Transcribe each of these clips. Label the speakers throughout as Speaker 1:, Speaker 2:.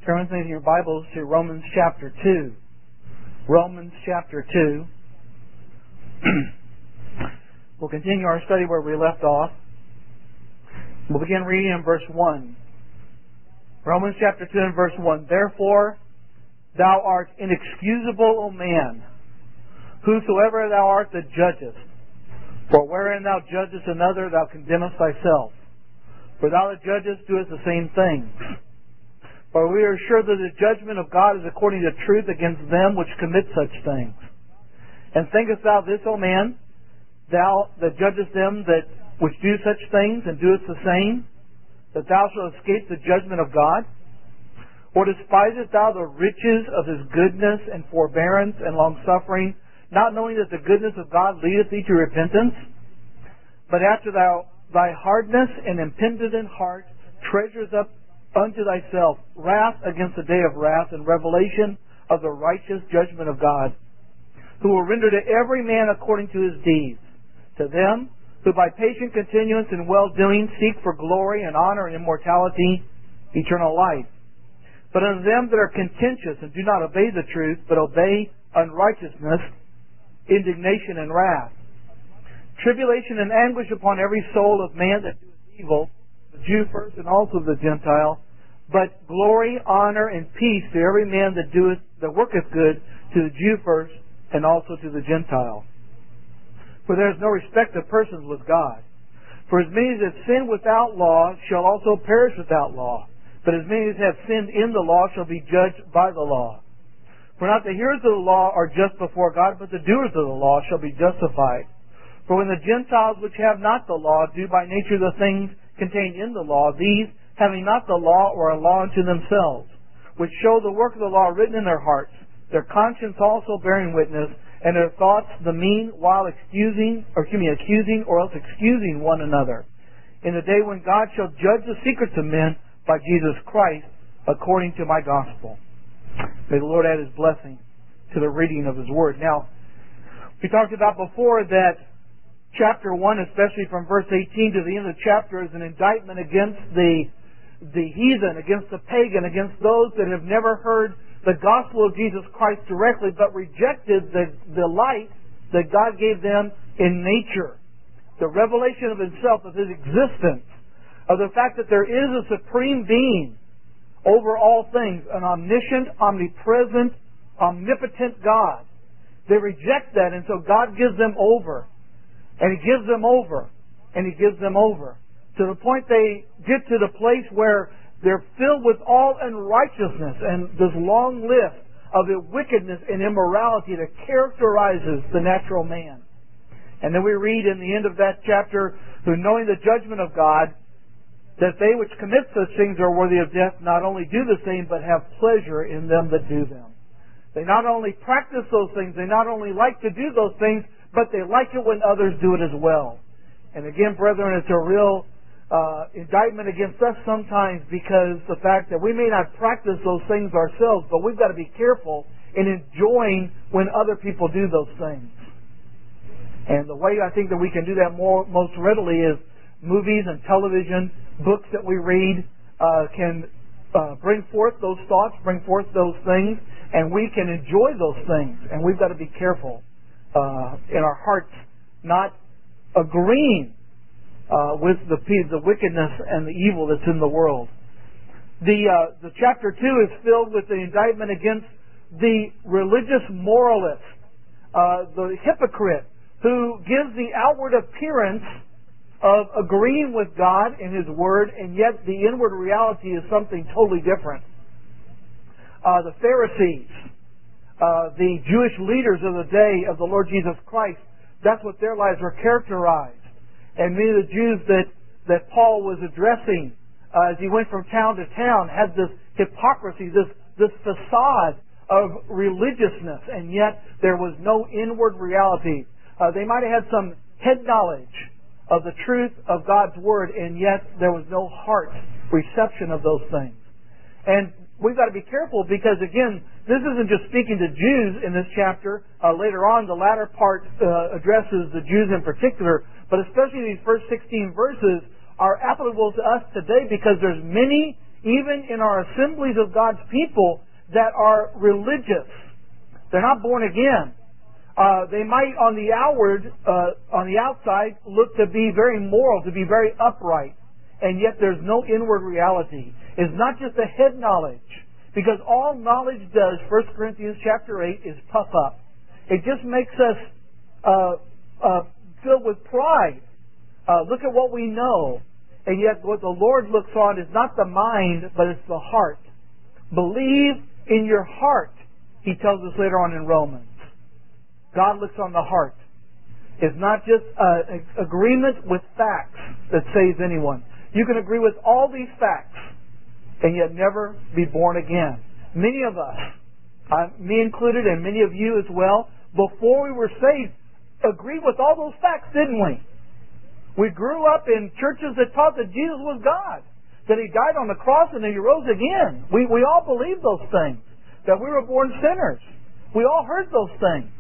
Speaker 1: Turn with me in your Bibles to Romans chapter 2. Romans chapter 2. We'll continue our study where we left off. We'll begin reading in verse 1. Romans chapter 2 and verse 1. Therefore, thou art inexcusable, O man, whosoever thou art that judgest. For wherein thou judgest another, thou condemnest thyself. For thou that judgest doest the same thing. For we are sure that the judgment of God is according to truth against them which commit such things. And thinkest thou this, O man, thou that judgest them that which do such things, and doest the same, that thou shalt escape the judgment of God? Or despisest thou the riches of His goodness and forbearance and longsuffering, not knowing that the goodness of God leadeth thee to repentance? But after thy hardness and impenitent heart treasures up unto thyself wrath against the day of wrath and revelation of the righteous judgment of God, who will render to every man according to his deeds. To them who by patient continuance in well-doing seek for glory and honor and immortality, eternal life. But unto them that are contentious and do not obey the truth, but obey unrighteousness, indignation and wrath, tribulation and anguish upon every soul of man that doeth evil, the Jew first and also the Gentile, but glory, honor, and peace to every man that worketh good, to the Jew first and also to the Gentile. For there is no respect of persons with God. For as many as have sinned without law shall also perish without law. But as many as have sinned in the law shall be judged by the law. For not the hearers of the law are just before God, but the doers of the law shall be justified. For when the Gentiles which have not the law do by nature the things contained in the law, these, having not the law, are a law unto themselves, which show the work of the law written in their hearts, their conscience also bearing witness, and their thoughts the mean while accusing or else excusing one another, in the day when God shall judge the secrets of men by Jesus Christ, according to my gospel. May the Lord add His blessing to the reading of His Word. Now, we talked about before that chapter 1, especially from verse 18 to the end of the chapter, is an indictment against the heathen, against the pagan, against those that have never heard the gospel of Jesus Christ directly, but rejected the light that God gave them in nature. The revelation of Himself, of His existence, of the fact that there is a supreme being over all things, an omniscient, omnipresent, omnipotent God. They reject that, and so God gives them over. And He gives them over. And He gives them over. To the point they get to the place where they're filled with all unrighteousness and this long list of the wickedness and immorality that characterizes the natural man. And then we read in the end of that chapter, who knowing the judgment of God, that they which commit such things are worthy of death, not only do the same, but have pleasure in them that do them. They not only practice those things, they not only like to do those things, but they like it when others do it as well. And again, brethren, it's a real indictment against us sometimes, because the fact that we may not practice those things ourselves, but we've got to be careful in enjoying when other people do those things. And the way I think that we can do that most readily is movies and television, books that we read can bring forth those thoughts, bring forth those things, and we can enjoy those things. And we've got to be careful in our hearts not agreeing with the wickedness and the evil that's in the world. The chapter 2 is filled with the indictment against the religious moralist, the hypocrite, who gives the outward appearance of agreeing with God and His Word, and yet the inward reality is something totally different. The Pharisees, the Jewish leaders of the day of the Lord Jesus Christ, that's what their lives were characterized. And many of the Jews that Paul was addressing as he went from town to town had this hypocrisy, this facade of religiousness, and yet there was no inward reality. They might have had some head knowledge of the truth of God's Word, and yet there was no heart reception of those things. And we've got to be careful, because again, this isn't just speaking to Jews in this chapter. Later on, the latter part addresses the Jews in particular, but especially these first 16 verses are applicable to us today, because there's many even in our assemblies of God's people that are religious. They're not born again. They might on the outside look to be very moral, to be very upright, and yet there's no inward reality. It's not just a head knowledge, because all knowledge does, 1 Corinthians chapter 8, is puff up. It just makes us filled with pride. Look at what we know. And yet what the Lord looks on is not the mind, but it's the heart. Believe in your heart, he tells us later on in Romans. God looks on the heart. It's not just agreement with facts that saves anyone. You can agree with all these facts and yet never be born again. Many of us, me included and many of you as well, before we were saved, agreed with all those facts, didn't we? We grew up in churches that taught that Jesus was God, that He died on the cross and that He rose again. We all believed those things, that we were born sinners. We all heard those things.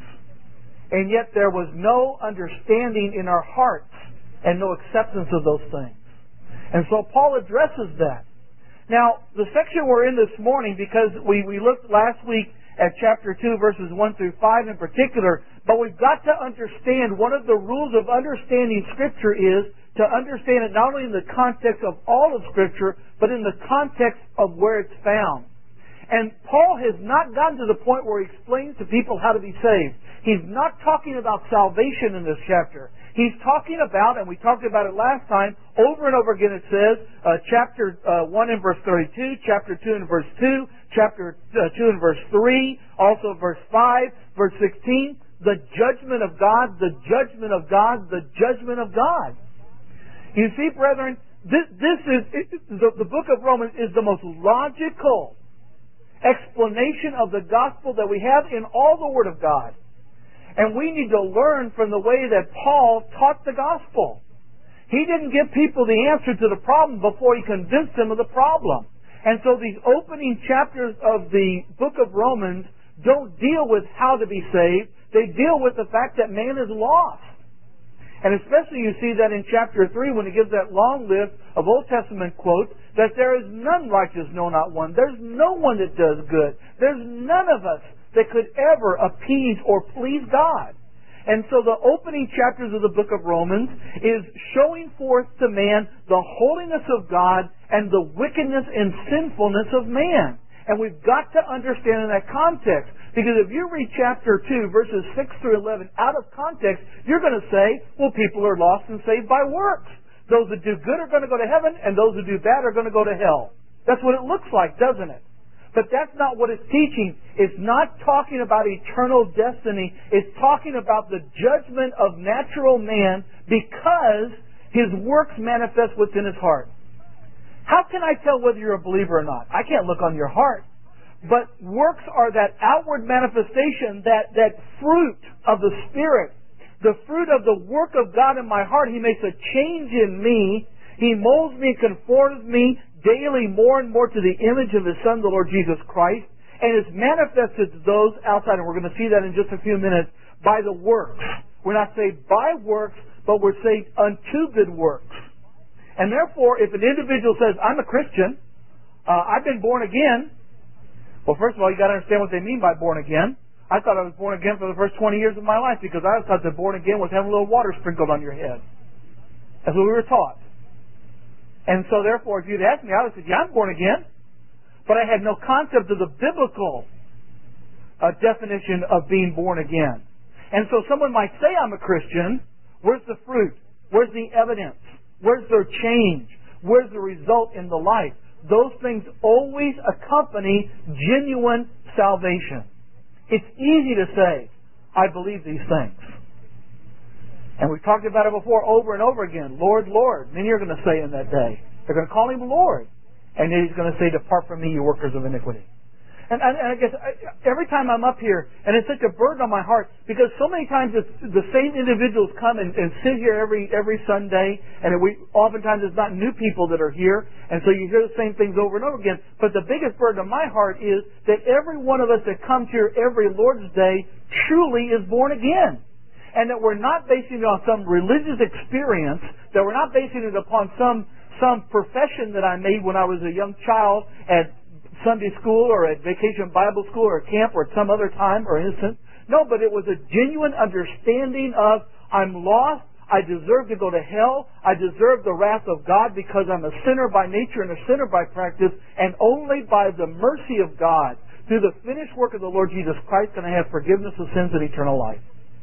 Speaker 1: And yet there was no understanding in our hearts and no acceptance of those things. And so Paul addresses that. Now, the section we're in this morning, because we looked last week at chapter 2, verses 1 through 5 in particular, but we've got to understand one of the rules of understanding Scripture is to understand it not only in the context of all of Scripture, but in the context of where it's found. And Paul has not gotten to the point where he explains to people how to be saved. He's not talking about salvation in this chapter. He's talking about, and we talked about it last time, over and over again it says, chapter 1 and verse 32, chapter 2 and verse 2, chapter 2 and verse 3, also verse 5, verse 16, the judgment of God, the judgment of God, the judgment of God. You see, brethren, this is, the book of Romans is the most logical explanation of the gospel that we have in all the Word of God. And we need to learn from the way that Paul taught the gospel. He didn't give people the answer to the problem before he convinced them of the problem. And so these opening chapters of the book of Romans don't deal with how to be saved. They deal with the fact that man is lost. And especially you see that in chapter 3 when he gives that long list of Old Testament quotes, that there is none righteous, no, not one. There's no one that does good. There's none of us that could ever appease or please God. And so the opening chapters of the book of Romans is showing forth to man the holiness of God and the wickedness and sinfulness of man. And we've got to understand in that context. Because if you read chapter 2, verses 6 through 11 out of context, you're going to say, well, people are lost and saved by works. Those that do good are going to go to heaven, and those that do bad are going to go to hell. That's what it looks like, doesn't it? But that's not what it's teaching. It's not talking about eternal destiny. It's talking about the judgment of natural man because his works manifest what's in his heart. How can I tell whether you're a believer or not? I can't look on your heart. But works are that outward manifestation, that fruit of the Spirit, the fruit of the work of God in my heart. He makes a change in me. He molds me, conforms me daily more and more to the image of His Son, the Lord Jesus Christ. And it's manifested to those outside, and we're going to see that in just a few minutes, by the works. We're not saved by works, but we're saved unto good works. And therefore, if an individual says, I'm a Christian, I've been born again, well, first of all, you've got to understand what they mean by born again. I thought I was born again for the first 20 years of my life because I thought that born again was having a little water sprinkled on your head. That's what we were taught. And so therefore, if you'd asked me, I would have said, yeah, I'm born again. But I had no concept of the biblical definition of being born again. And so someone might say, I'm a Christian. Where's the fruit? Where's the evidence? Where's their change? Where's the result in the life? Those things always accompany genuine salvation. It's easy to say, I believe these things. And we've talked about it before over and over again. Lord, Lord. Many are going to say in that day. They're going to call Him Lord. And then He's going to say, depart from me, you workers of iniquity. And I guess every time I'm up here, and it's such a burden on my heart, because so many times it's the same individuals come and sit here every Sunday, and oftentimes it's not new people that are here, and so you hear the same things over and over again. But the biggest burden on my heart is that every one of us that comes here every Lord's Day truly is born again. And that we're not basing it on some religious experience, that we're not basing it upon some some profession that I made when I was a young child at Sunday school or at Vacation Bible School or camp or at some other time or instance. No, but it was a genuine understanding of I'm lost, I deserve to go to hell, I deserve the wrath of God because I'm a sinner by nature and a sinner by practice, and only by the mercy of God, through the finished work of the Lord Jesus Christ, can I have forgiveness of sins and eternal life.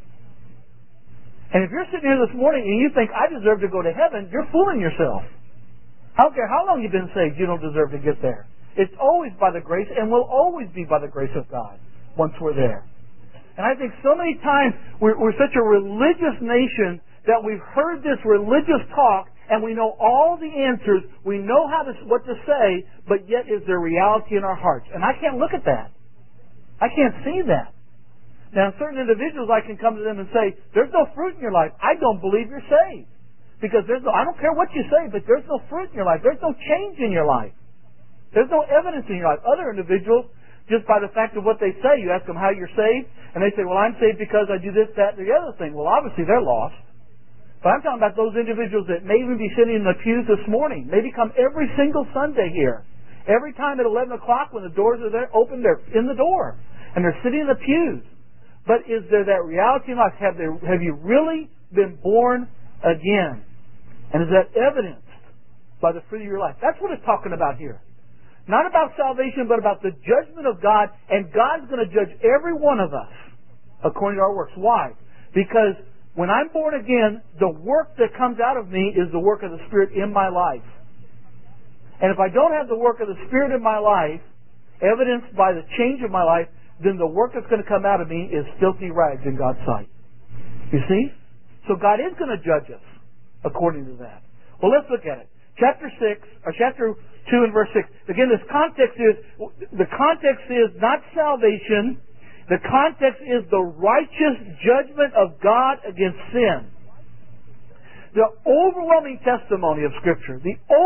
Speaker 1: And if you're sitting here this morning and you think I deserve to go to heaven, you're fooling yourself. I don't care how long you've been saved, you don't deserve to get there. It's always by the grace and will always be by the grace of God once we're there. And I think so many times we're such a religious nation that we've heard this religious talk and we know all the answers, we know what to say, but yet is there reality in our hearts? And I can't look at that. I can't see that. Now, certain individuals, I can come to them and say, there's no fruit in your life. I don't believe you're saved. Because I don't care what you say, but there's no fruit in your life. There's no change in your life. There's no evidence in your life. Other individuals, just by the fact of what they say, you ask them how you're saved, and they say, well, I'm saved because I do this, that, and the other thing. Well, obviously they're lost. But I'm talking about those individuals that may even be sitting in the pews this morning. Maybe come every single Sunday here. Every time at 11 o'clock when the doors are there open, they're in the door. And they're sitting in the pews. But is there that reality in life? Have you really been born again? And is that evidenced by the fruit of your life? That's what it's talking about here. Not about salvation, but about the judgment of God. And God's going to judge every one of us according to our works. Why? Because when I'm born again, the work that comes out of me is the work of the Spirit in my life. And if I don't have the work of the Spirit in my life, evidenced by the change of my life, then the work that's going to come out of me is filthy rags in God's sight. You see? So God is going to judge us according to that. Well, let's look at it. Chapter 2 and verse 6. Again, the context is not salvation. The context is the righteous judgment of God against sin. The overwhelming testimony of Scripture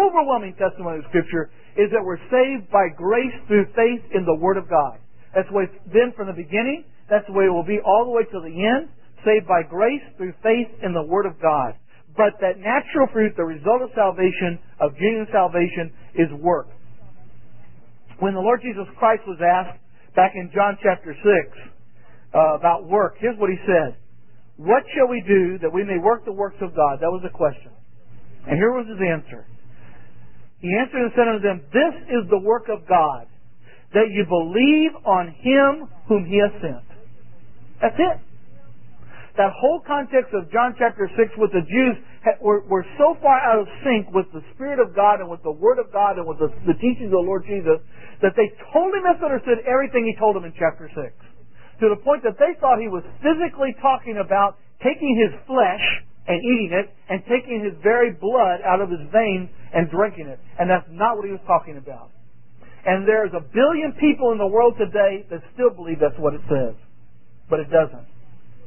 Speaker 1: is that we're saved by grace through faith in the Word of God. That's the way it's been from the beginning. That's the way it will be all the way to the end. Saved by grace through faith in the Word of God. But that natural fruit, the result of salvation, of genuine salvation, is work. When the Lord Jesus Christ was asked back in John chapter 6 about work, here's what He said. What shall we do that we may work the works of God? That was the question. And here was His answer. He answered and said unto them, this is the work of God, that you believe on Him whom He has sent. That's it. That whole context of John chapter 6 with the Jews were so far out of sync with the Spirit of God and with the Word of God and with the teachings of the Lord Jesus that they totally misunderstood everything He told them in chapter 6. To the point that they thought He was physically talking about taking His flesh and eating it and taking His very blood out of His veins and drinking it. And that's not what He was talking about. And there's 1 billion people in the world today that still believe that's what it says. But it doesn't.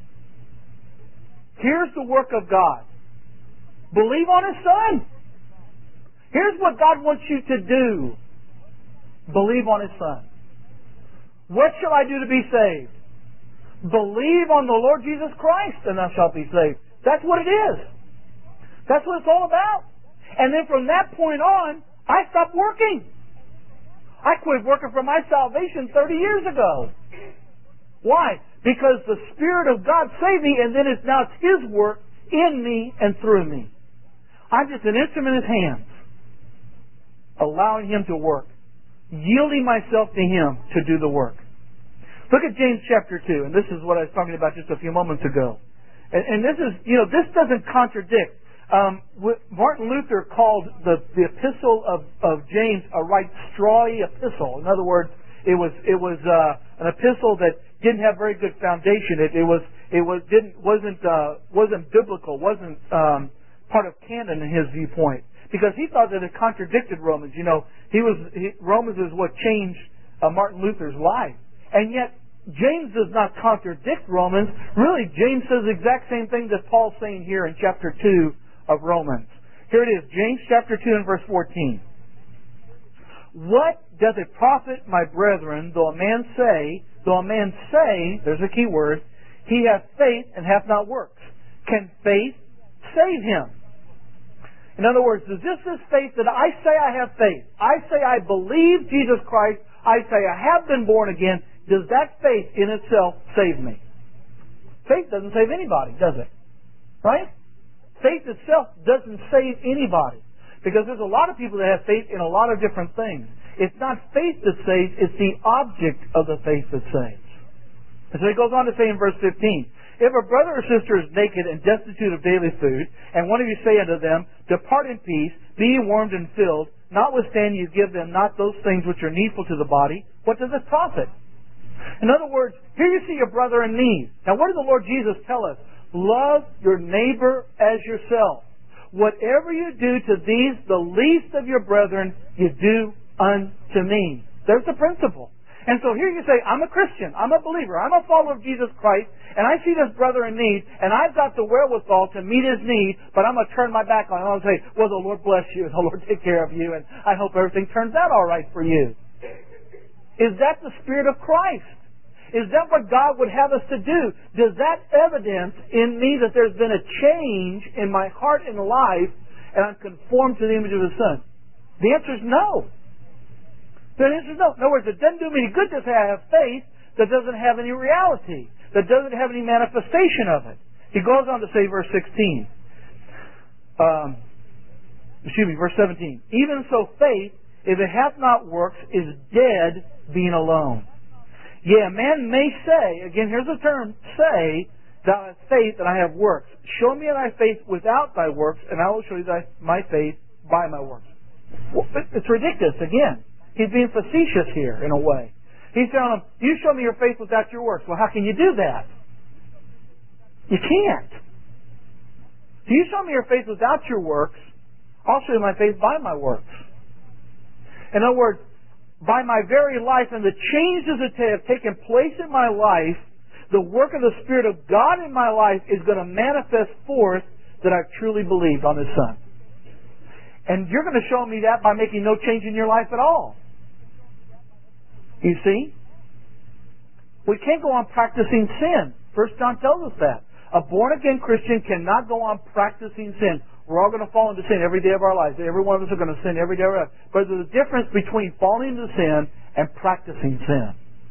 Speaker 1: Here's the work of God. Believe on His Son. Here's what God wants you to do. Believe on His Son. What shall I do to be saved? Believe on the Lord Jesus Christ and thou shalt be saved. That's what it is. That's what it's all about. And then from that point on, I stopped working. I quit working for my salvation 30 years ago. Why? Because the Spirit of God saved me, and then it's His work in me and through me. I'm just an instrument in His hands, allowing Him to work, yielding myself to Him to do the work. Look at James chapter 2, and this is what I was talking about just a few moments ago. And this is, this doesn't contradict. Martin Luther called the epistle of James a right strawy epistle. In other words, it was an epistle that didn't have very good foundation. Wasn't biblical. Wasn't part of canon in his viewpoint, because he thought that it contradicted Romans. Romans is what changed Martin Luther's life, and yet James does not contradict Romans. Really, James says the exact same thing that Paul's saying here in chapter 2 of Romans. Here it is, James chapter 2 and verse 14. What doth it profit, my brethren, though a man say, there's a key word, he hath faith and hath not works? Can faith save him? In other words, is this faith that I say I have faith? I say I believe Jesus Christ. I say I have been born again. Does that faith in itself save me? Faith doesn't save anybody, does it? Right? Faith itself doesn't save anybody. Because there's a lot of people that have faith in a lot of different things. It's not faith that saves, it's the object of the faith that saves. And so he goes on to say in verse 15, if a brother or sister is naked and destitute of daily food, and one of you say unto them, depart in peace, be ye warmed and filled, notwithstanding you give them not those things which are needful to the body, what does it profit? In other words, here you see your brother in need. Now what did the Lord Jesus tell us? Love your neighbor as yourself. Whatever you do to these, the least of your brethren, you do unto me. There's the principle. And so here you say, I'm a Christian, I'm a believer, I'm a follower of Jesus Christ, and I see this brother in need, and I've got the wherewithal to meet his need, but I'm going to turn my back on him. I'm going to say, well, the Lord bless you, and the Lord take care of you, and I hope everything turns out all right for you. Is that the Spirit of Christ? Is that what God would have us to do? Does that evidence in me that there's been a change in my heart and life, and I'm conformed to the image of His Son? The answer is no. The answer is no. In other words, it doesn't do me any good to say I have faith that doesn't have any reality, that doesn't have any manifestation of it. He goes on to say, verse 16. Verse 17. Even so faith, if it hath not works, is dead being alone. Yea, a man may say, again, here's the term, say, thou hast faith and I have works. Show me thy faith without thy works, and I will show you my faith by my works. Well, it's ridiculous, again. He's being facetious here, in a way. He's telling them, you show me your faith without your works. Well, how can you do that? You can't. If you show me your faith without your works, I'll show you my faith by my works. In other words, by my very life and the changes that have taken place in my life, the work of the Spirit of God in my life is going to manifest forth that I've truly believed on His Son. And you're going to show me that by making no change in your life at all. You see? We can't go on practicing sin. 1 John tells us that. A born-again Christian cannot go on practicing sin. We're all going to fall into sin every day of our lives. Every one of us are going to sin every day of our lives. But there's a difference between falling into sin and practicing sin.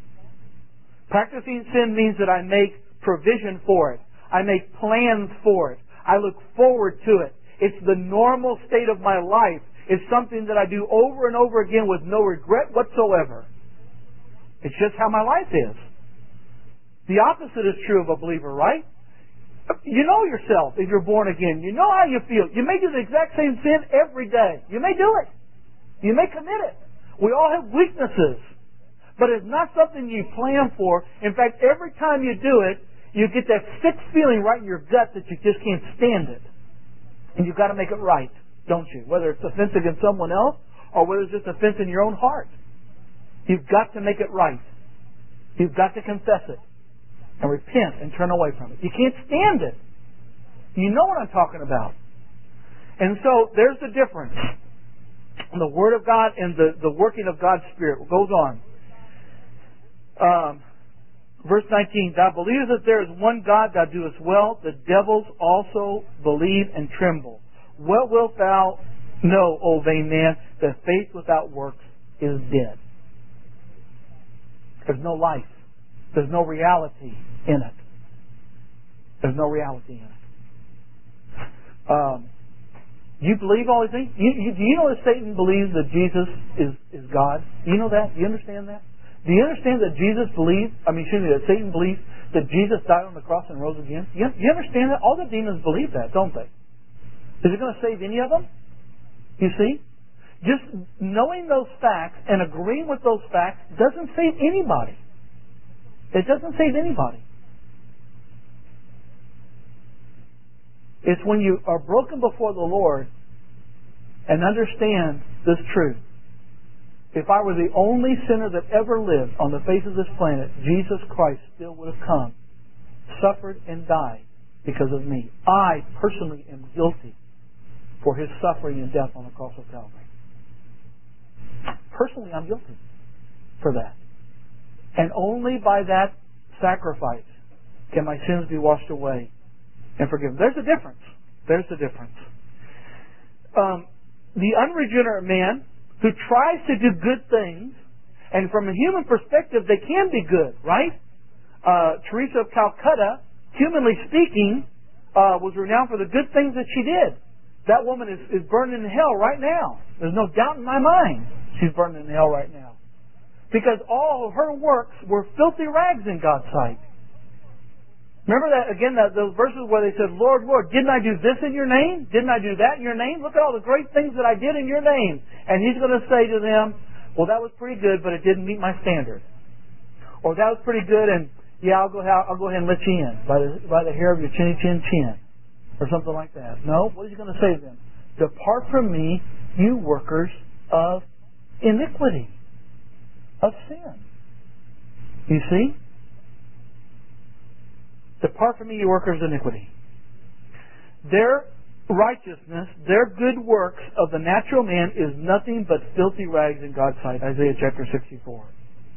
Speaker 1: Practicing sin means that I make provision for it. I make plans for it. I look forward to it. It's the normal state of my life. It's something that I do over and over again with no regret whatsoever. It's just how my life is. The opposite is true of a believer, right? You know yourself if you're born again. You know how you feel. You may do the exact same sin every day. You may do it. You may commit it. We all have weaknesses. But it's not something you plan for. In fact, every time you do it, you get that sick feeling right in your gut that you just can't stand it. And you've got to make it right, don't you? Whether it's offense against someone else or whether it's just offense in your own heart. You've got to make it right. You've got to confess it and repent and turn away from it. You can't stand it. You know what I'm talking about. And so there's the difference. The Word of God and the working of God's Spirit goes on. Verse 19, thou believest that there is one God, thou doest well. The devils also believe and tremble. Well wilt thou know, O vain man, that faith without works is dead. There's no life. There's no reality in it. There's no reality in it. You believe all these things? Do you know that Satan believes that Jesus is God? Do you know that? Do you understand that? Do you understand that that Satan believes that Jesus died on the cross and rose again? You understand that? All the demons believe that, don't they? Is it going to save any of them? You see? Just knowing those facts and agreeing with those facts doesn't save anybody. It doesn't save anybody. It's when you are broken before the Lord and understand this truth. If I were the only sinner that ever lived on the face of this planet, Jesus Christ still would have come, suffered and died because of me. I personally am guilty for His suffering and death on the cross of Calvary. Personally, I'm guilty for that. And only by that sacrifice can my sins be washed away and forgiven. There's a difference. There's a difference. the unregenerate man who tries to do good things, and from a human perspective, they can be good, right? Teresa of Calcutta, humanly speaking, was renowned for the good things that she did. That woman is burning in hell right now. There's no doubt in my mind she's burning in hell right now. Because all of her works were filthy rags in God's sight. Remember that, again, those verses where they said, Lord, Lord, didn't I do this in your name? Didn't I do that in your name? Look at all the great things that I did in your name. And He's going to say to them, well, that was pretty good, but it didn't meet my standard. Or that was pretty good, and yeah, I'll go ahead and let you in by the hair of your chinny chin chin. Or something like that. No, what is He going to say to them? Depart from me, you workers of iniquity, of sin. You see? Depart from me, you workers of iniquity. Their righteousness, their good works of the natural man is nothing but filthy rags in God's sight. Isaiah chapter 64.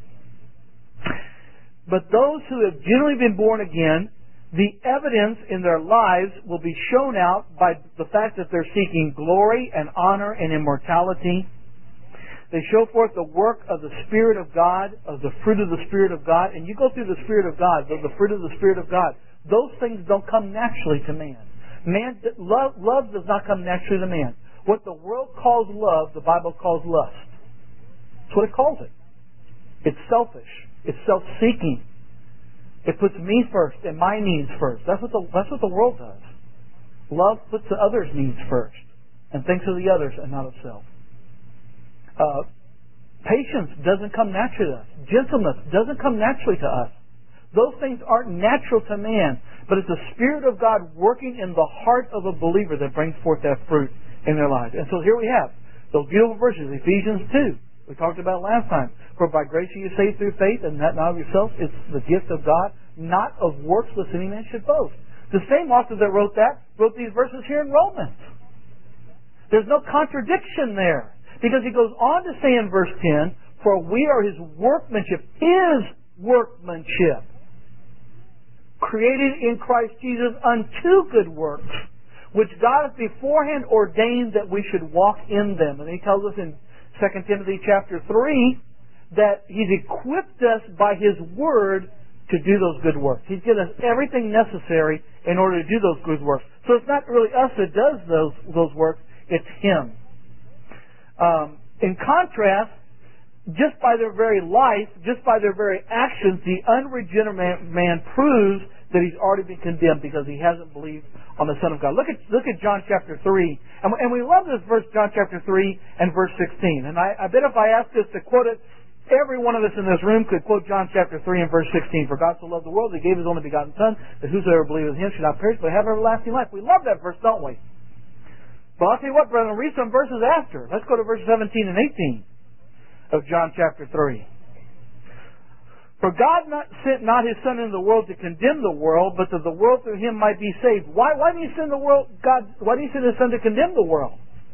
Speaker 1: But those who have genuinely been born again, the evidence in their lives will be shown out by the fact that they're seeking glory and honor and immortality. They show forth the work of the Spirit of God, of the fruit of the Spirit of God. And you go through the Spirit of God, the fruit of the Spirit of God. Those things don't come naturally to man. Love does not come naturally to man. What the world calls love, the Bible calls lust. That's what it calls it. It's selfish. It's self-seeking. It puts me first and my needs first. That's what the world does. Love puts the others' needs first and thinks of the others and not of self. Patience doesn't come naturally to us. Gentleness doesn't come naturally to us. Those things aren't natural to man, but it's the Spirit of God working in the heart of a believer that brings forth that fruit in their lives. And so here we have those beautiful verses, Ephesians 2. We talked about it last time. For by grace are you saved through faith, and that not of yourselves. It's the gift of God, not of works, lest any man should boast. The same author that wrote these verses here in Romans. There's no contradiction there. Because he goes on to say in verse 10, for we are His workmanship, created in Christ Jesus unto good works, which God hath beforehand ordained that we should walk in them. And he tells us in 2 Timothy chapter 3 that He's equipped us by His Word to do those good works. He's given us everything necessary in order to do those good works. So it's not really us that does those works, it's Him. In contrast, just by their very life, just by their very actions, the unregenerate man proves that he's already been condemned because he hasn't believed on the Son of God. Look at John chapter 3. And we love this verse, John chapter 3 and verse 16. And I bet if I asked us to quote it, every one of us in this room could quote John chapter 3 and verse 16. For God so loved the world, He gave His only begotten Son, that whosoever believeth in Him should not perish, but have everlasting life. We love that verse, don't we? But I'll tell you what, brethren, read some verses after. Let's go to verses 17 and 18 of John chapter 3. For God sent not His Son into the world to condemn the world, but that the world through Him might be saved. Why did He send why did He send His Son to condemn the world?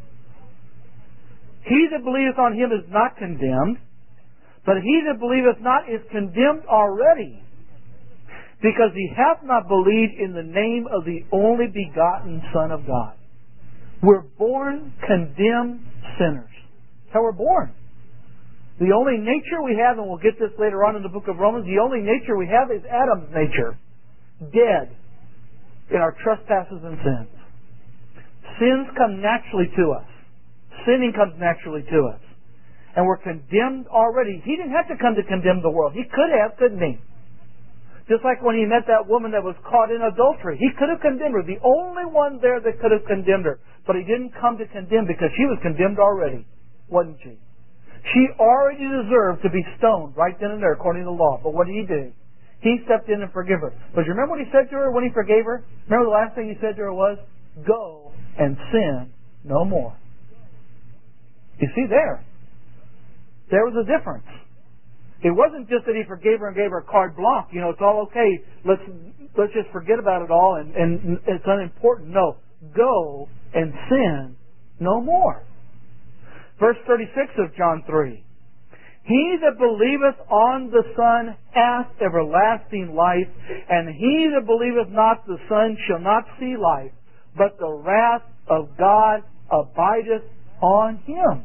Speaker 1: He that believeth on Him is not condemned, but he that believeth not is condemned already, because he hath not believed in the name of the only begotten Son of God. We're born condemned sinners. That's how we're born. The only nature we have, and we'll get this later on in the book of Romans, the only nature we have is Adam's nature. Dead in our trespasses and sins. Sins come naturally to us. Sinning comes naturally to us. And we're condemned already. He didn't have to come to condemn the world. He could have, couldn't He? Just like when He met that woman that was caught in adultery. He could have condemned her. The only one there that could have condemned her. But He didn't come to condemn because she was condemned already. Wasn't she? She already deserved to be stoned right then and there according to the law. But what did He do? He stepped in and forgave her. But you remember what He said to her when He forgave her? Remember the last thing He said to her was, go and sin no more. You see there was a difference. It wasn't just that He forgave her and gave her carte blanche. You know, it's all okay. Let's just forget about it all and it's unimportant. No. Go and sin no more. Verse 36 of John 3. He that believeth on the Son hath everlasting life, and he that believeth not the Son shall not see life, but the wrath of God abideth on him.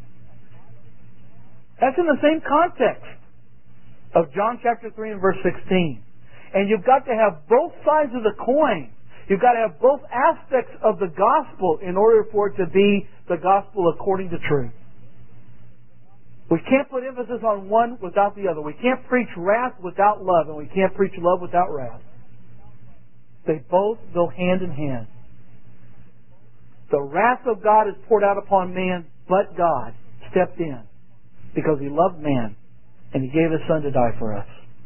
Speaker 1: That's in the same context of John chapter 3 and verse 16. And you've got to have both sides of the coin. You've got to have both aspects of the gospel in order for it to be the gospel according to truth. We can't put emphasis on one without the other. We can't preach wrath without love, and we can't preach love without wrath. They both go hand in hand. The wrath of God is poured out upon man, but God stepped in because He loved man, and He gave His Son to die for us.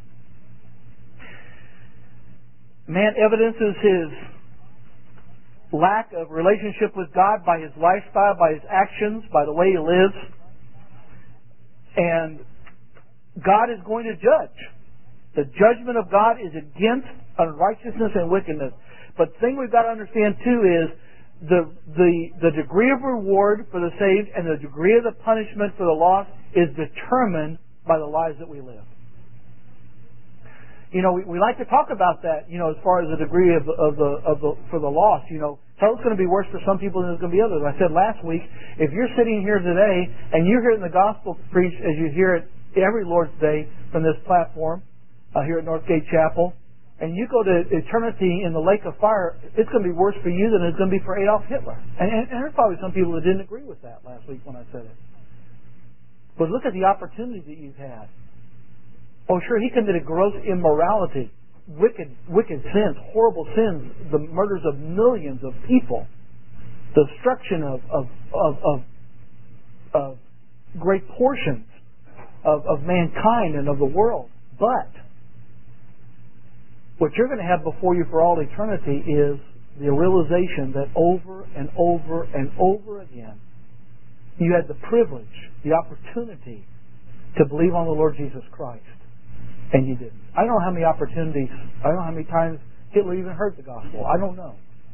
Speaker 1: Man evidences his lack of relationship with God by his lifestyle, by his actions, by the way he lives. And God is going to judge. The judgment of God is against unrighteousness and wickedness. But the thing we've got to understand too is the degree of reward for the saved and the degree of the punishment for the lost is determined by the lives that we live. You know, we like to talk about that, you know, as far as the degree of for the lost. You know, hell's going to be worse for some people than it's going to be others. I said last week, if you're sitting here today and you're hearing the gospel preached as you hear it every Lord's Day from this platform here at Northgate Chapel, and you go to eternity in the lake of fire, it's going to be worse for you than it's going to be for Adolf Hitler. And there's probably some people that didn't agree with that last week when I said it. But look at the opportunity that you've had. Oh, sure, he committed gross immorality, wicked sins, horrible sins, the murders of millions of people, the destruction of great portions of mankind and of the world. But what you're going to have before you for all eternity is the realization that over and over and over again, you had the privilege, the opportunity to believe on the Lord Jesus Christ. And you didn't. I don't know how many opportunities, I don't know how many times Hitler even heard the gospel. I don't know.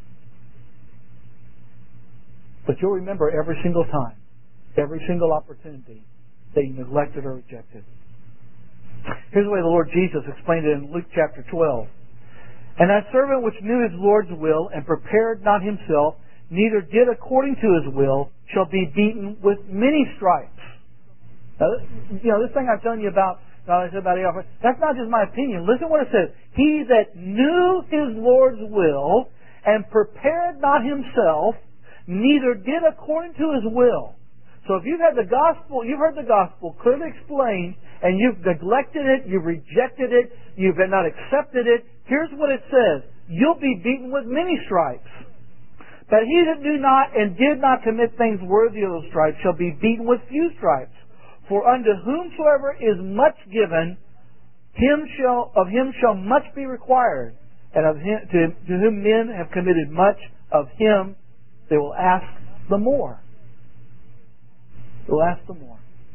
Speaker 1: But you'll remember every single time, every single opportunity that you neglected or rejected. Here's the way the Lord Jesus explained it in Luke chapter 12. And that servant which knew his Lord's will and prepared not himself, neither did according to his will, shall be beaten with many stripes. Now, you know, this thing I'm telling you about, that's not just my opinion. Listen what it says. He that knew his Lord's will and prepared not himself, neither did according to his will. So if you've had the gospel, you've heard the gospel clearly explained, and you've neglected it, you've rejected it, you've not accepted it, here's what it says. You'll be beaten with many stripes. But he that knew not and did not commit things worthy of those stripes shall be beaten with few stripes. For unto whomsoever is much given, of him shall much be required. And of him, to whom men have committed much, of him they will ask the more. They will ask the more.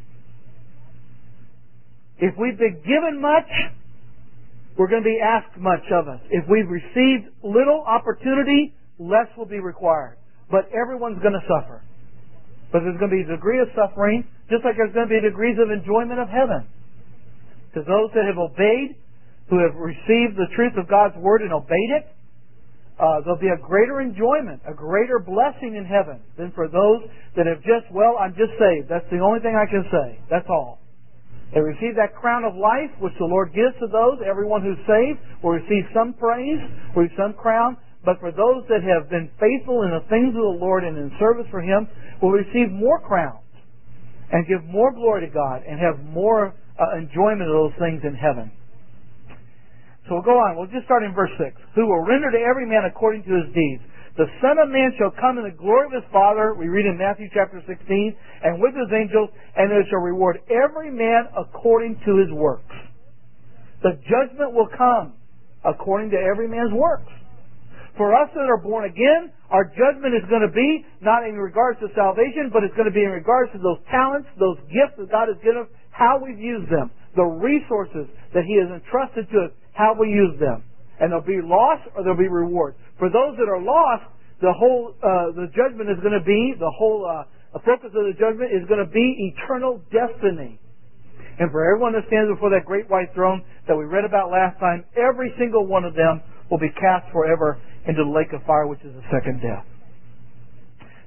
Speaker 1: If we've been given much, we're going to be asked much of us. If we've received little opportunity, less will be required. But everyone's going to suffer. But there's going to be a degree of suffering, just like there's going to be degrees of enjoyment of heaven. To those that have obeyed, who have received the truth of God's Word and obeyed it, there'll be a greater enjoyment, a greater blessing in heaven than for those that have just, well, I'm just saved. That's the only thing I can say. That's all. They receive that crown of life, which the Lord gives to those. Everyone who's saved will receive some praise, will receive some crown. But for those that have been faithful in the things of the Lord and in service for Him, will receive more crowns and give more glory to God and have more enjoyment of those things in heaven. So we'll go on. We'll just start in verse 6. Who will render to every man according to his deeds. The Son of Man shall come in the glory of His Father, we read in Matthew chapter 16, and with His angels, and they shall reward every man according to his works. The judgment will come according to every man's works. For us that are born again, our judgment is going to be not in regards to salvation, but it's going to be in regards to those talents, those gifts that God has given us, how we've used them, the resources that He has entrusted to us, how we use them. And there'll be loss or there'll be reward. For those that are lost, the judgment is going to be, the focus of the judgment is going to be eternal destiny. And for everyone that stands before that great white throne that we read about last time, every single one of them will be cast forever into the lake of fire, which is the second death.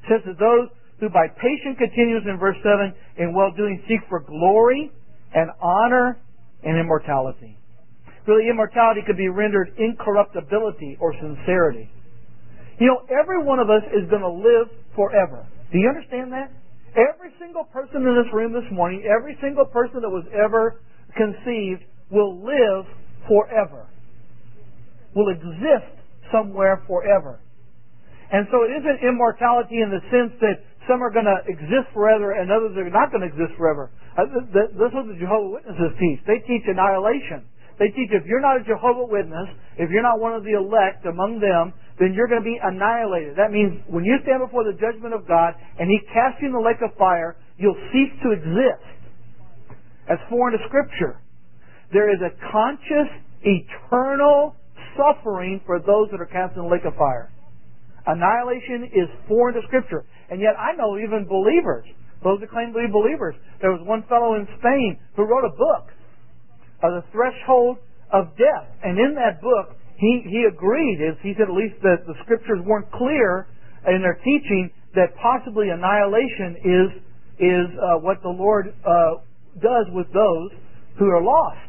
Speaker 1: says that those who by patient continuance in verse 7 in well-doing seek for glory and honor and immortality. Really, immortality could be rendered incorruptibility or sincerity. You know, every one of us is going to live forever. Do you understand that? Every single person in this room this morning, every single person that was ever conceived will live forever. Will exist somewhere forever. And so it isn't immortality in the sense that some are going to exist forever and others are not going to exist forever. That's what the Jehovah's Witnesses teach. They teach annihilation. They teach if you're not a Jehovah's Witness, if you're not one of the elect among them, then you're going to be annihilated. That means when you stand before the judgment of God and He casts you in the lake of fire, you'll cease to exist. That's foreign to Scripture. There is a conscious, eternal suffering for those that are cast in the lake of fire. Annihilation is foreign to Scripture. And yet I know even believers, those that claim to be believers. There was one fellow in Spain who wrote a book, The Threshold of Death. And in that book, he agreed, he said at least that the Scriptures weren't clear in their teaching that possibly annihilation is what the Lord does with those who are lost.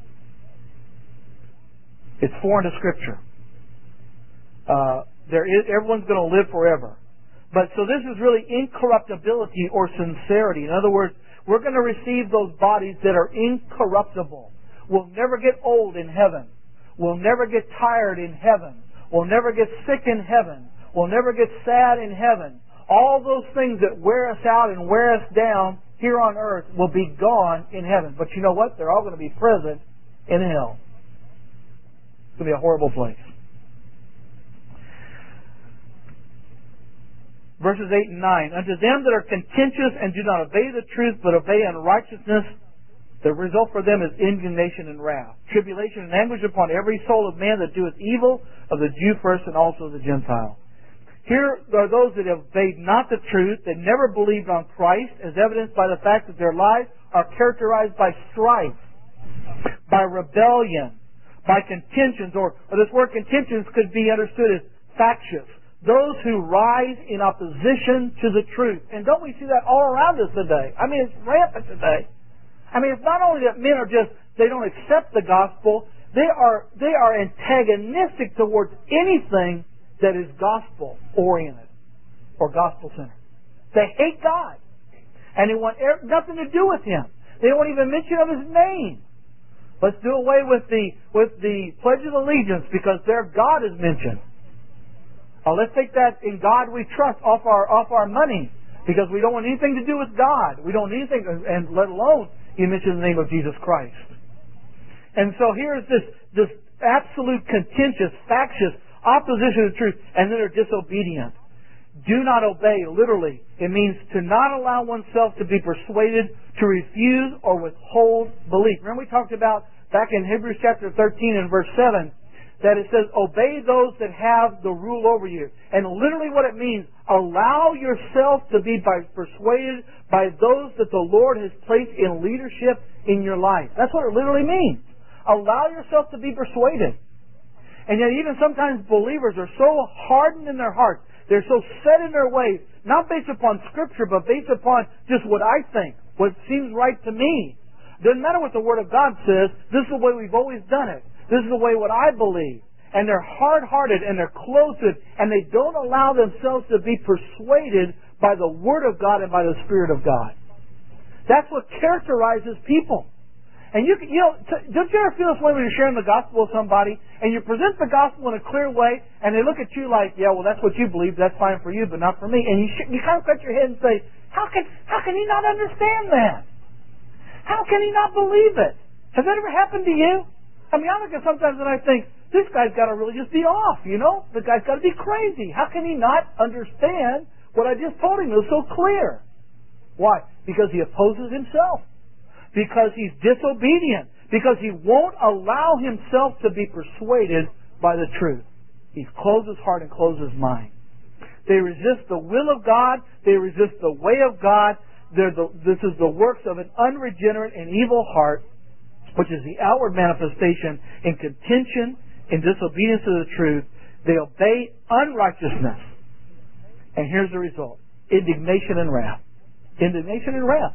Speaker 1: It's foreign to Scripture. Everyone's going to live forever. But so this is really incorruptibility or sincerity. In other words, we're going to receive those bodies that are incorruptible. We'll never get old in heaven. We'll never get tired in heaven. We'll never get sick in heaven. We'll never get sad in heaven. All those things that wear us out and wear us down here on earth will be gone in heaven. But you know what? They're all going to be present in hell. It's going to be a horrible place. Verses 8 and 9. Unto them that are contentious and do not obey the truth, but obey unrighteousness, the result for them is indignation and wrath, tribulation and anguish upon every soul of man that doeth evil, of the Jew first and also of the Gentile. Here are those that have obeyed not the truth, that never believed on Christ, as evidenced by the fact that their lives are characterized by strife, by rebellion, by contentions, or this word contentions could be understood as factious. Those who rise in opposition to the truth. And don't we see that all around us today? I mean, it's rampant today. I mean, it's not only that men are they don't accept the gospel, they are antagonistic towards anything that is gospel-oriented or gospel-centered. They hate God. And they want nothing to do with Him. They don't even mention of His name. Let's do away with the Pledge of Allegiance because their God is mentioned. Let's take that in God we trust off our money because we don't want anything to do with God. We don't need anything, and let alone you mention the name of Jesus Christ. And so here is this absolute contentious, factious opposition to truth, and then they're disobedient. Do not obey, literally. It means to not allow oneself to be persuaded, to refuse or withhold belief. Remember we talked about back in Hebrews chapter 13 and verse 7 that it says, obey those that have the rule over you. And literally what it means, allow yourself to be persuaded by those that the Lord has placed in leadership in your life. That's what it literally means. Allow yourself to be persuaded. And yet even sometimes believers are so hardened in their hearts, they're so set in their ways, not based upon Scripture, but based upon just what I think, what seems right to me. Doesn't matter what the Word of God says, this is the way we've always done it. This is the way what I believe. And they're hard-hearted and they're closed and they don't allow themselves to be persuaded by the Word of God and by the Spirit of God. That's what characterizes people. And don't you ever feel this way when you're sharing the gospel with somebody and you present the gospel in a clear way and they look at you like, yeah, well, that's what you believe, that's fine for you, but not for me. And you kind of cut your head and say, how can he not understand that? How can he not believe it? Has that ever happened to you? I mean, I look at sometimes and I think, this guy's got to really just be off, you know? The guy's got to be crazy. How can he not understand what I just told him? It was so clear. Why? Because he opposes himself. Because he's disobedient. Because he won't allow himself to be persuaded by the truth. He's closed his heart and closed his mind. They resist the will of God. They resist the way of God. This is the works of an unregenerate and evil heart, which is the outward manifestation in contention, in disobedience to the truth. They obey unrighteousness. And here's the result. indignation and wrath. Indignation and wrath.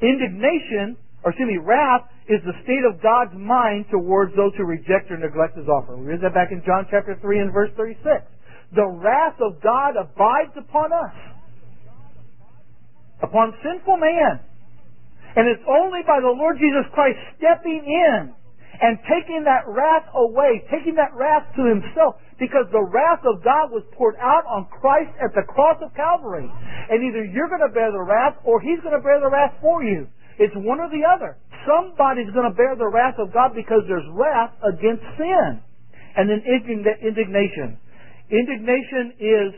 Speaker 1: Wrath is the state of God's mind towards those who reject or neglect His offer. We read that back in John chapter 3 and verse 36. The wrath of God abides upon us, upon sinful man. And it's only by the Lord Jesus Christ stepping in and taking that wrath away, taking that wrath to Himself, because the wrath of God was poured out on Christ at the cross of Calvary. And either you're going to bear the wrath or He's going to bear the wrath for you. It's one or the other. Somebody's going to bear the wrath of God because there's wrath against sin. And then indignation. Indignation is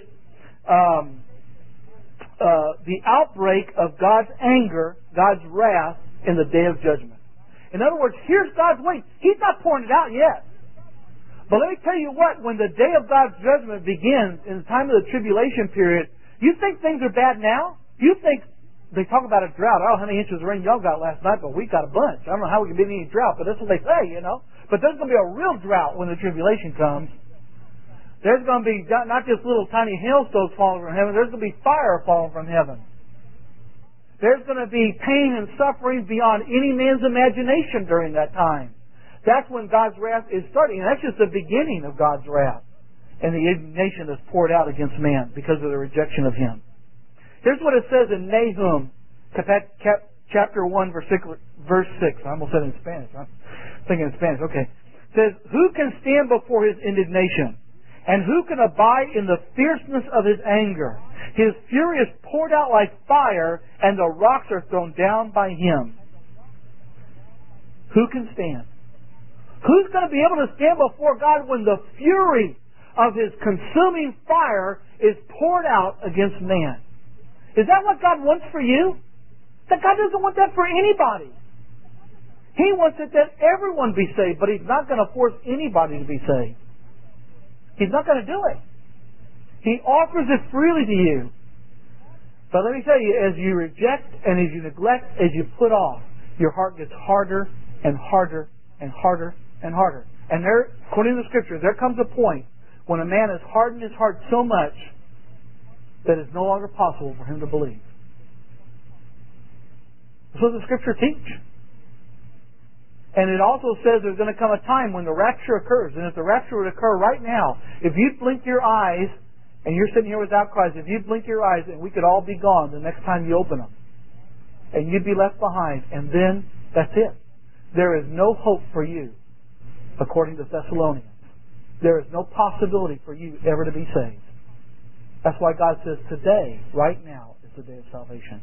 Speaker 1: the outbreak of God's anger, God's wrath in the day of judgment. In other words, here's God's way. He's not pouring it out yet. But let me tell you what, when the day of God's judgment begins, in the time of the tribulation period, you think things are bad now? You think, they talk about a drought. I don't know how many inches of rain y'all got last night, but we got a bunch. I don't know how we can beat any drought, but that's what they say, you know. But there's going to be a real drought when the tribulation comes. There's going to be not just little tiny hailstones falling from heaven. There's going to be fire falling from heaven. There's going to be pain and suffering beyond any man's imagination during that time. That's when God's wrath is starting. And that's just the beginning of God's wrath. And the indignation that's poured out against man because of the rejection of Him. Here's what it says in Nahum, chapter 1, verse 6. I almost said it in Spanish. I'm thinking in Spanish. Okay. It says, who can stand before His indignation? And who can abide in the fierceness of His anger? His fury is poured out like fire, and the rocks are thrown down by Him. Who can stand? Who's going to be able to stand before God when the fury of His consuming fire is poured out against man? Is that what God wants for you? That God doesn't want that for anybody. He wants it that everyone be saved, but He's not going to force anybody to be saved. He's not going to do it. He offers it freely to you. But let me tell you, as you reject and as you neglect, as you put off, your heart gets harder and harder and harder and harder. And there, according to the Scripture, there comes a point when a man has hardened his heart so much that it's no longer possible for him to believe. That's what the Scripture teach. And it also says there's going to come a time when the rapture occurs. And if the rapture would occur right now, if you blink your eyes, and you're sitting here without Christ, if you blink your eyes, and we could all be gone the next time you open them, and you'd be left behind, and then that's it. There is no hope for you, according to Thessalonians. There is no possibility for you ever to be saved. That's why God says today, right now, is the day of salvation.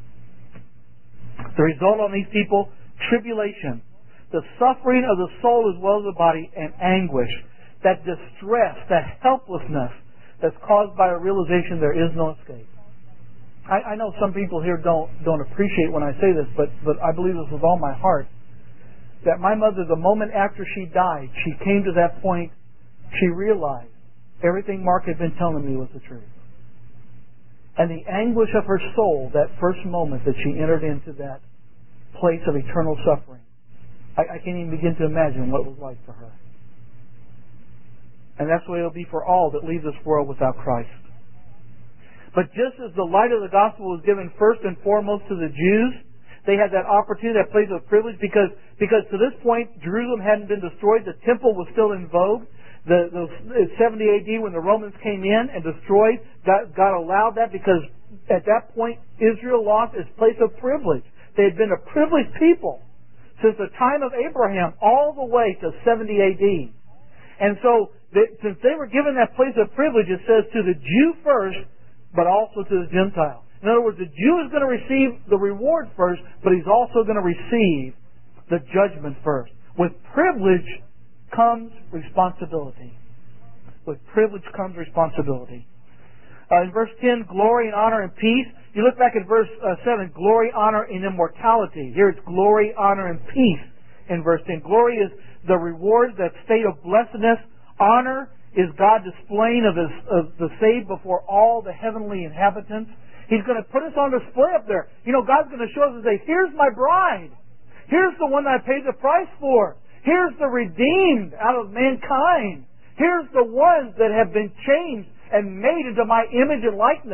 Speaker 1: The result on these people, tribulation, the suffering of the soul as well as the body, and anguish, that distress, that helplessness that's caused by a realization there is no escape. I know some people here don't appreciate when I say this, but I believe this with all my heart, that my mother, the moment after she died, she came to that point, she realized everything Mark had been telling me was the truth. And the anguish of her soul, that first moment that she entered into that place of eternal suffering, I can't even begin to imagine what it was like for her. And that's the way it will be for all that leave this world without Christ. But just as the light of the gospel was given first and foremost to the Jews, they had that opportunity, that place of privilege, because to this point, Jerusalem hadn't been destroyed. The temple was still in vogue. The 70 AD, when the Romans came in and destroyed, God allowed that because at that point, Israel lost its place of privilege. They had been a privileged people since the time of Abraham all the way to 70 AD. And so, since they were given that place of privilege, it says to the Jew first, but also to the Gentile. In other words, the Jew is going to receive the reward first, but he's also going to receive the judgment first. With privilege comes responsibility. With privilege comes responsibility. In verse 10, glory and honor and peace. You look back at verse 7, glory, honor, and immortality. Here it's glory, honor, and peace in verse 10. Glory is the reward, that state of blessedness. Honor is God displaying of the saved before all the heavenly inhabitants. He's going to put us on display up there. You know, God's going to show us and say, here's my bride. Here's the one that I paid the price for. Here's the redeemed out of mankind. Here's the ones that have been changed and made into my image and likeness.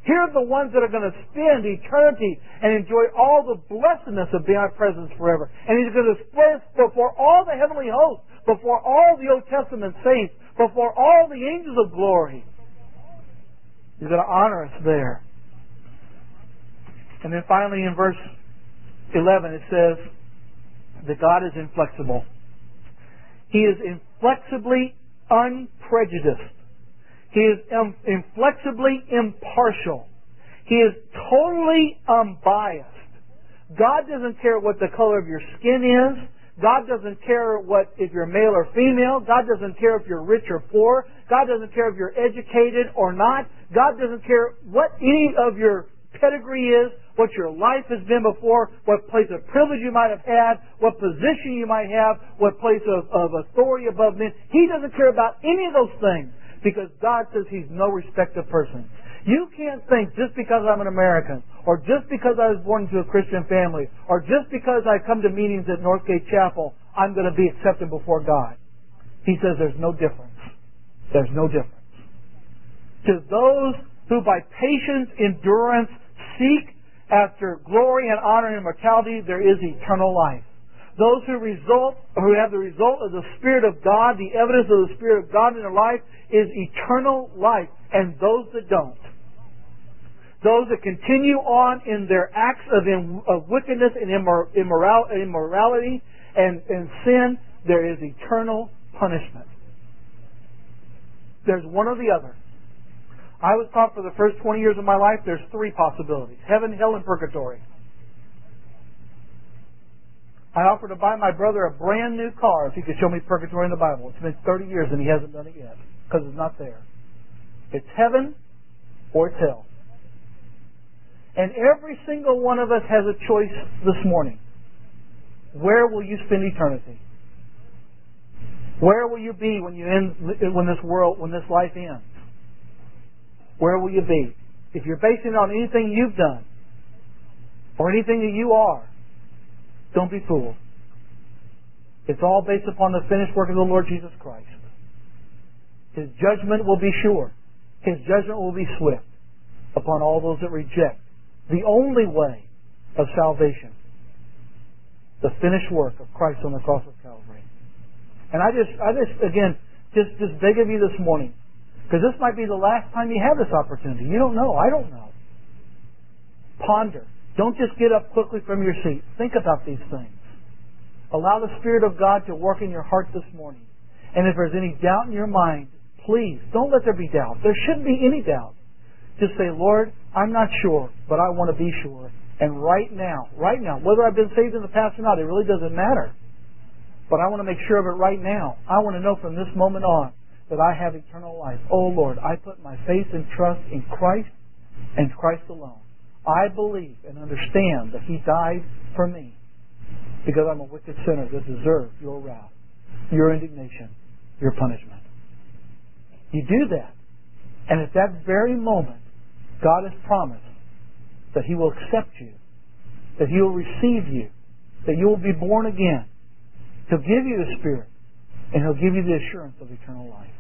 Speaker 1: Here are the ones that are going to spend eternity and enjoy all the blessedness of being in our presence forever. And He's going to display us before all the heavenly hosts, before all the Old Testament saints, before all the angels of glory. He's going to honor us there. And then finally in verse 11 it says that God is inflexible. He is inflexibly unprejudiced. He is inflexibly impartial. He is totally unbiased. God doesn't care what the color of your skin is. God doesn't care if you're male or female. God doesn't care if you're rich or poor. God doesn't care if you're educated or not. God doesn't care what any of your pedigree is, what your life has been before, what place of privilege you might have had, what position you might have, what place of authority above men. He doesn't care about any of those things because God says He's no respecter of persons. You can't think just because I'm an American, or just because I was born into a Christian family, or just because I come to meetings at Northgate Chapel, I'm going to be accepted before God. He says there's no difference. There's no difference. To those who by patience, endurance, seek after glory and honor and immortality, there is eternal life. Those who have the result of the Spirit of God, the evidence of the Spirit of God in their life, is eternal life. And those that don't, those that continue on in their acts of wickedness and immorality and sin, there is eternal punishment. There's one or the other. I was taught for the first 20 years of my life, there's three possibilities: heaven, hell, and purgatory. I offered to buy my brother a brand new car if he could show me purgatory in the Bible. It's been 30 years and he hasn't done it yet because it's not there. It's heaven or it's hell. And every single one of us has a choice this morning. Where will you spend eternity? Where will you be when this life ends? Where will you be? If you're basing it on anything you've done or anything that you are, don't be fooled. It's all based upon the finished work of the Lord Jesus Christ. His judgment will be sure. His judgment will be swift upon all those that reject the only way of salvation, the finished work of Christ on the cross of Calvary. And I just beg of you this morning, because this might be the last time you have this opportunity. You don't know. I don't know. Ponder. Don't just get up quickly from your seat. Think about these things. Allow the Spirit of God to work in your heart this morning. And if there's any doubt in your mind, please don't let there be doubt. There shouldn't be any doubt. Just say, Lord, I'm not sure, but I want to be sure. And right now, whether I've been saved in the past or not, it really doesn't matter. But I want to make sure of it right now. I want to know from this moment on that I have eternal life. Oh Lord, I put my faith and trust in Christ and Christ alone. I believe and understand that He died for me because I'm a wicked sinner that deserves your wrath, your indignation, your punishment. You do that, and at that very moment, God has promised that He will accept you, that He will receive you, that you will be born again. He'll give you the Spirit, and He'll give you the assurance of eternal life.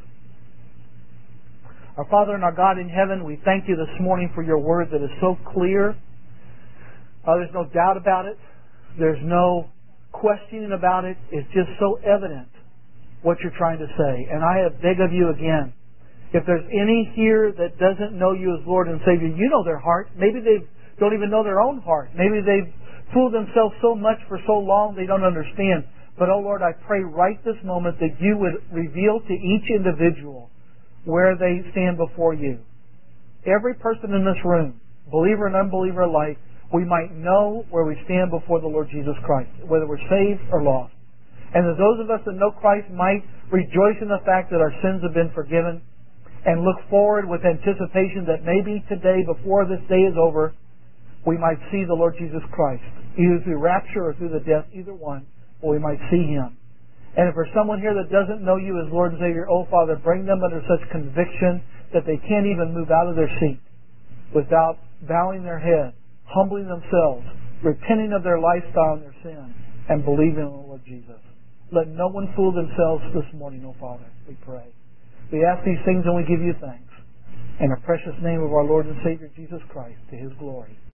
Speaker 1: Our Father and our God in heaven, we thank You this morning for Your word that is so clear. There's no doubt about it. There's no questioning about it. It's just so evident what You're trying to say. And I beg of You again, if there's any here that doesn't know You as Lord and Savior, You know their heart. Maybe they don't even know their own heart. Maybe they've fooled themselves so much for so long they don't understand. But, oh Lord, I pray right this moment that You would reveal to each individual where they stand before You. Every person in this room, believer and unbeliever alike, we might know where we stand before the Lord Jesus Christ, whether we're saved or lost. And that those of us that know Christ might rejoice in the fact that our sins have been forgiven and look forward with anticipation that maybe today, before this day is over, we might see the Lord Jesus Christ, either through rapture or through the death, either one, or we might see Him. And if there's someone here that doesn't know You as Lord and Savior, oh Father, bring them under such conviction that they can't even move out of their seat without bowing their head, humbling themselves, repenting of their lifestyle and their sin, and believing in the Lord Jesus. Let no one fool themselves this morning, oh Father, we pray. We ask these things and we give You thanks. In the precious name of our Lord and Savior Jesus Christ, to His glory.